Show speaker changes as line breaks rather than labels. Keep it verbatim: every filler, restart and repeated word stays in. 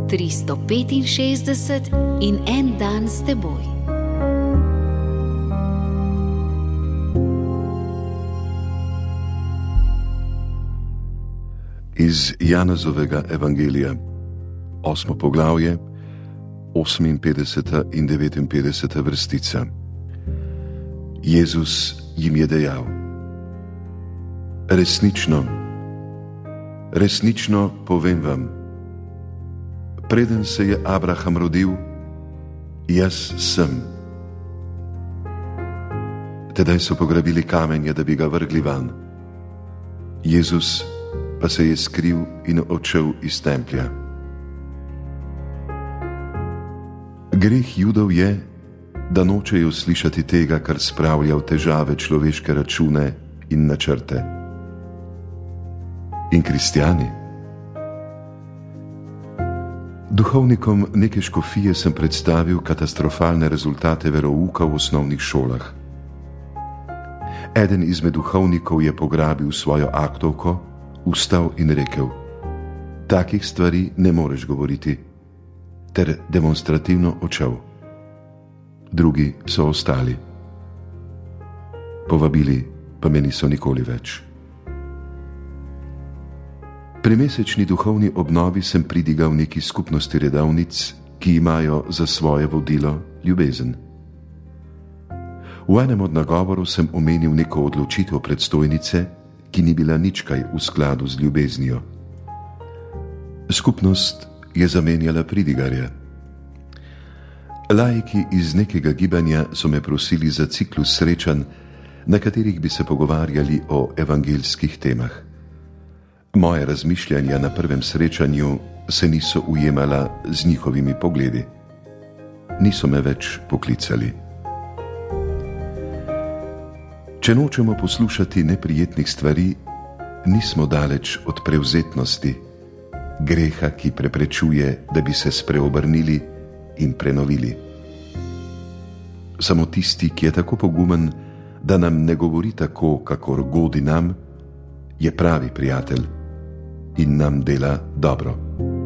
tristo petinšestdeset in en dan s teboj.
Iz Janezovega evangelija, osmo poglavje, oseminpetdeseta in devetinpetdeseta vrstica. Jezus jim je dejal: Resnično, resnično povem vam, preden se je Abraham rodil, jaz sem. Tedaj so pograbili kamenje, da bi ga vrgli van. Jezus pa se je skril in odšel iz templja. Greh Judov je, da nočejo slišati tega, kar spravlja v težave človeške račune in načrte. In kristjani? Duhovnikom neke škofije sem predstavil katastrofalne rezultate verouka v osnovnih šolah. Eden izmed duhovnikov je pograbil svojo aktovko, vstal in rekel: takih stvari ne moreš govoriti, ter demonstrativno odšel. Drugi so ostali. Povabili pa me niso nikoli več. Pri mesečni duhovni obnovi sem pridigal neki skupnosti redovnic, ki imajo za svoje vodilo ljubezen. V enem od nagovorov sem omenil neko odločitev predstojnice, ki ni bila nič kaj v skladu z ljubeznijo. Skupnost je zamenjala pridigarja. Laiki iz nekega gibanja so me prosili za ciklus srečanj, na katerih bi se pogovarjali o evangeljskih temah. Moje razmišljanja na prvem srečanju se niso ujemala z njihovimi pogledi. Niso me več poklicali. Če nočemo poslušati neprijetnih stvari, nismo daleč od prevzetnosti, greha, ki preprečuje, da bi se spreobrnili in prenovili. Samo tisti, ki je tako pogumen, da nam ne govori tako, kakor godi nam, je pravi prijatelj in nam dela dobro.